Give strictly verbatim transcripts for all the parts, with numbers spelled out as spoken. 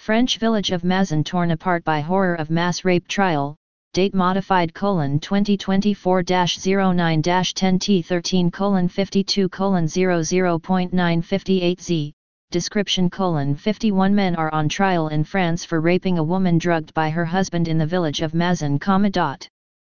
French village of Mazan torn apart by horror of mass rape trial, date modified colon twenty twenty-four dash zero nine dash ten T thirteen colon fifty-two colon zero zero point nine five eight Z, description colon fifty-one men are on trial in France for raping a woman drugged by her husband in the village of Mazan, dot.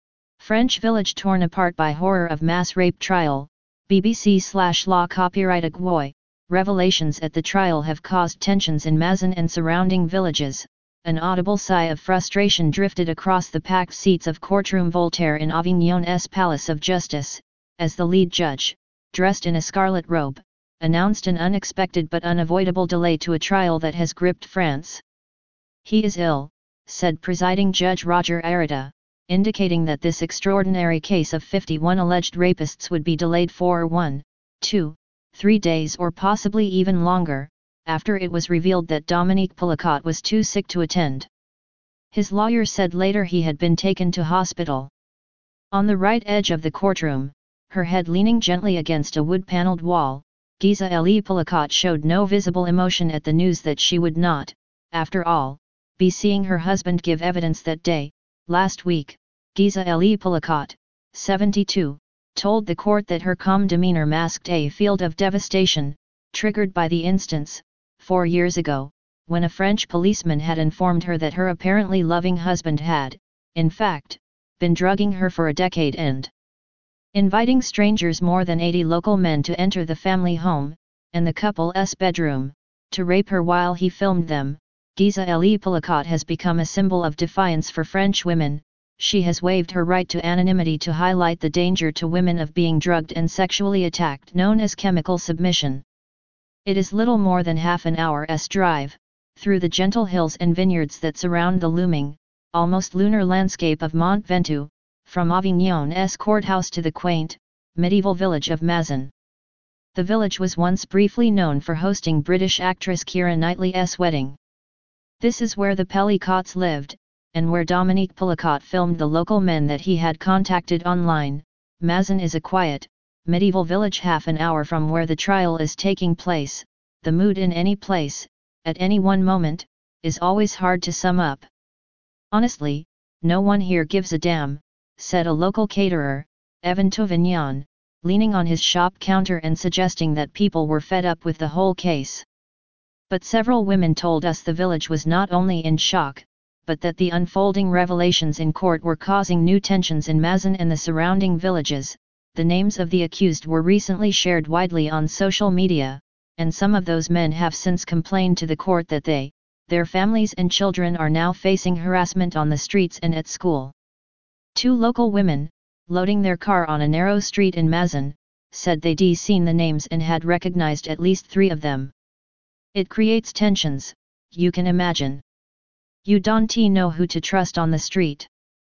French village torn apart by horror of mass rape trial, B B C slash law copyright Agwoy. Revelations at the trial have caused tensions in Mazan and surrounding villages. An audible sigh of frustration drifted across the packed seats of courtroom Voltaire in Avignon's Palace of Justice, as the lead judge, dressed in a scarlet robe, announced an unexpected but unavoidable delay to a trial that has gripped France. "He is ill," said presiding Judge Roger Arata, indicating that this extraordinary case of fifty-one alleged rapists would be delayed for one, two, three days or possibly even longer, after it was revealed that Dominique Pillacot was too sick to attend. His lawyer said later he had been taken to hospital. On the right edge of the courtroom, her head leaning gently against a wood-paneled wall, Gisèle Pillacot showed no visible emotion at the news that she would not, after all, be seeing her husband give evidence that day. Last week, Gisèle Pillacot, seventy-two, told the court that her calm demeanor masked a field of devastation, triggered by the instance, four years ago, when a French policeman had informed her that her apparently loving husband had, in fact, been drugging her for a decade and inviting strangers, more than eighty local men, to enter the family home, and the couple's bedroom, to rape her while he filmed them. Gisèle Pillacot has become a symbol of defiance for French women. She has waived her right to anonymity to highlight the danger to women of being drugged and sexually attacked, known as chemical submission. It is little more than half an hour's drive, through the gentle hills and vineyards that surround the looming, almost lunar landscape of Mont Ventoux, from Avignon's courthouse to the quaint, medieval village of Mazan. The village was once briefly known for hosting British actress Keira Knightley's wedding. This is where the Pellicots lived, and where Dominique Pillacot filmed the local men that he had contacted online. Mazan is a quiet, medieval village half an hour from where the trial is taking place. The mood in any place, at any one moment, is always hard to sum up. "Honestly, no one here gives a damn," said a local caterer, Evan Tauvignon, leaning on his shop counter and suggesting that people were fed up with the whole case. But several women told us the village was not only in shock, but that the unfolding revelations in court were causing new tensions in Mazan and the surrounding villages. The names of the accused were recently shared widely on social media, and some of those men have since complained to the court that they, their families and children are now facing harassment on the streets and at school. Two local women, loading their car on a narrow street in Mazan, said they'd seen the names and had recognized at least three of them. "It creates tensions, you can imagine. You don't know who to trust on the street.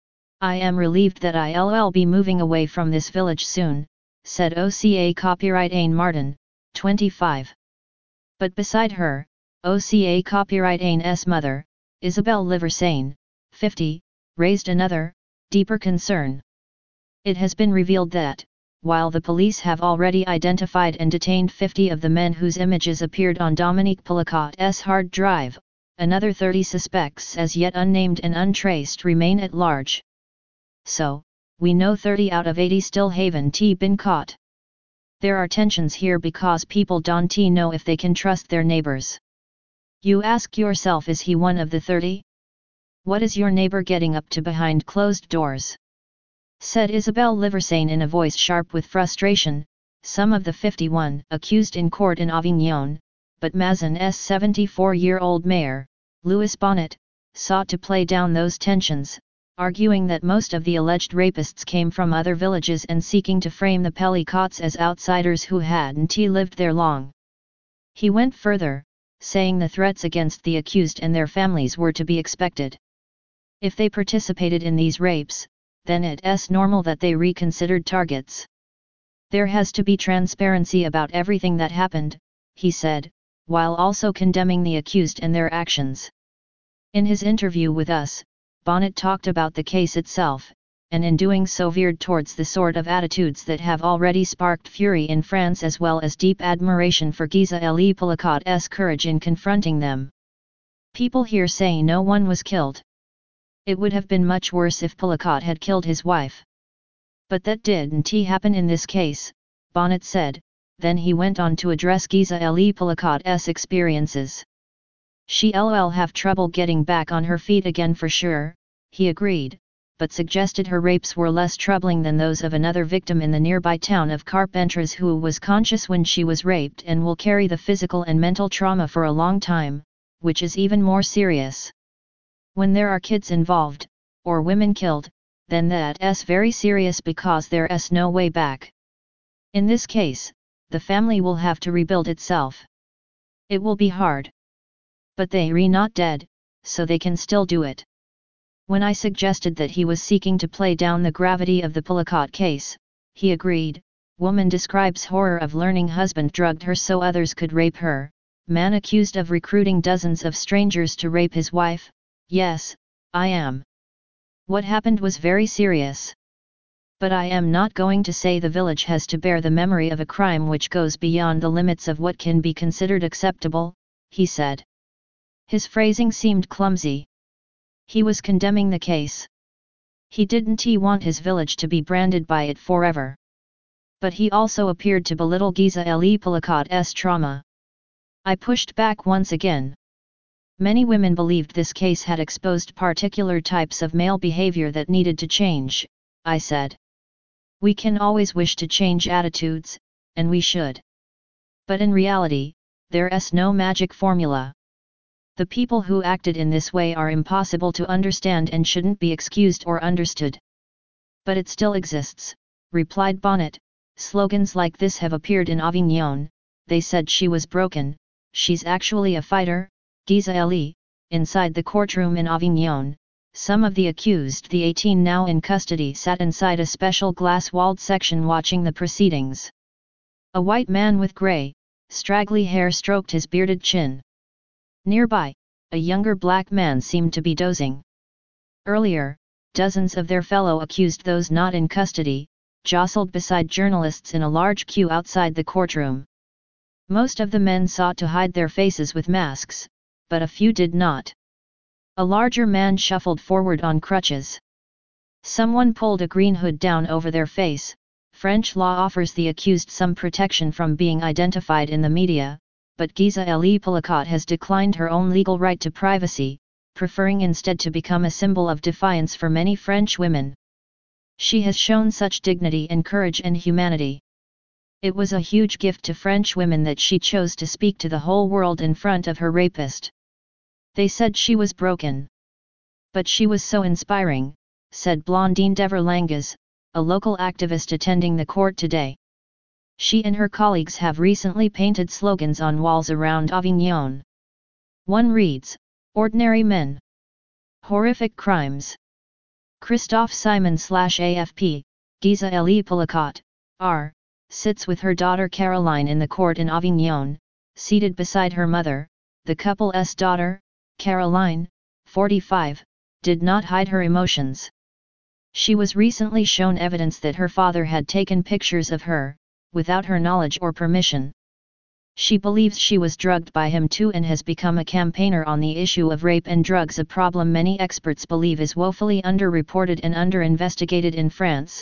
I am relieved that I'll be moving away from this village soon," said O C A copyright Anne Martin, twenty-five. But beside her, O C A copyright Anne's mother, Isabelle Liversaine, fifty, raised another, deeper concern. It has been revealed that, while the police have already identified and detained fifty of the men whose images appeared on Dominique Pillacot's hard drive, another thirty suspects as yet unnamed and untraced remain at large. So, we know thirty out of eighty still haven't been caught. There are tensions here because people don't know if they can trust their neighbors. You ask yourself, is he one of the thirty? What is your neighbor getting up to behind closed doors? Said Isabelle Liversaine in a voice sharp with frustration. Some of the fifty-one accused in court in Avignon, but Mazan's seventy-four-year-old mayor, Louis Bonnet, sought to play down those tensions, arguing that most of the alleged rapists came from other villages and seeking to frame the Pellicots as outsiders who hadn't lived there long. He went further, saying the threats against the accused and their families were to be expected. If they participated in these rapes, then it's normal that they reconsidered targets. There has to be transparency about everything that happened, he said, while also condemning the accused and their actions. In his interview with us, Bonnet talked about the case itself, and in doing so veered towards the sort of attitudes that have already sparked fury in France as well as deep admiration for Gisèle Pillacot's courage in confronting them. People here say no one was killed. It would have been much worse if Pulicat had killed his wife. But that didn't happen in this case, Bonnet said, then he went on to address Gisèle Pulicat's experiences. She'll have trouble getting back on her feet again for sure, he agreed, but suggested her rapes were less troubling than those of another victim in the nearby town of Carpentras who was conscious when she was raped and will carry the physical and mental trauma for a long time, which is even more serious. When there are kids involved, or women killed, then that's very serious because there's no way back. In this case, the family will have to rebuild itself. It will be hard. But they're not dead, so they can still do it. When I suggested that he was seeking to play down the gravity of the Pulicat case, he agreed. Woman describes horror of learning husband drugged her so others could rape her. Man accused of recruiting dozens of strangers to rape his wife. Yes, I am. What happened was very serious. But I am not going to say the village has to bear the memory of a crime which goes beyond the limits of what can be considered acceptable, he said. His phrasing seemed clumsy. He was condemning the case. He didn't want his village to be branded by it forever. But he also appeared to belittle Gisèle Pulicat's trauma. I pushed back once again. Many women believed this case had exposed particular types of male behavior that needed to change, I said. We can always wish to change attitudes, and we should. But in reality, there's no magic formula. The people who acted in this way are impossible to understand and shouldn't be excused or understood. But it still exists, replied Bonnet. Slogans like this have appeared in Avignon. They said she was broken, she's actually a fighter. Gisèle, inside the courtroom in Avignon, some of the accused, the eighteen now in custody, sat inside a special glass-walled section watching the proceedings. A white man with grey, straggly hair stroked his bearded chin. Nearby, a younger black man seemed to be dozing. Earlier, dozens of their fellow accused, those not in custody, jostled beside journalists in a large queue outside the courtroom. Most of the men sought to hide their faces with masks, but a few did not. A larger man shuffled forward on crutches. Someone pulled a green hood down over their face. French law offers the accused some protection from being identified in the media, but Gisèle Pulicat has declined her own legal right to privacy, preferring instead to become a symbol of defiance for many French women. She has shown such dignity and courage and humanity. It was a huge gift to French women that she chose to speak to the whole world in front of her rapist. They said she was broken. But she was so inspiring, said Blondine Deverlanges, a local activist attending the court today. She and her colleagues have recently painted slogans on walls around Avignon. One reads, "Ordinary men. Horrific crimes." Christophe Simon slash A F P, Gisèle Pulicat, R, sits with her daughter Caroline in the court in Avignon, seated beside her mother. The couple's daughter, Caroline, forty-five, did not hide her emotions. She was recently shown evidence that her father had taken pictures of her, without her knowledge or permission. She believes she was drugged by him too and has become a campaigner on the issue of rape and drugs, a problem many experts believe is woefully underreported and under-investigated in France.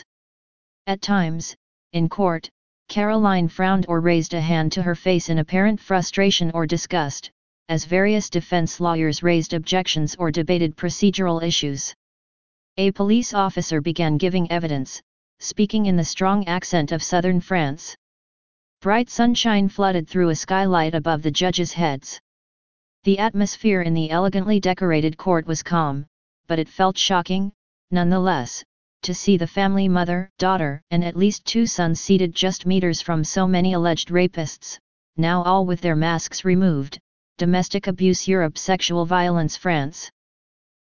At times, in court, Caroline frowned or raised a hand to her face in apparent frustration or disgust, as various defense lawyers raised objections or debated procedural issues. A police officer began giving evidence, speaking in the strong accent of southern France. Bright sunshine flooded through a skylight above the judges' heads. The atmosphere in the elegantly decorated court was calm, but it felt shocking, nonetheless, to see the family, mother, daughter, and at least two sons seated just meters from so many alleged rapists, now all with their masks removed. Domestic Abuse Europe, Sexual Violence France.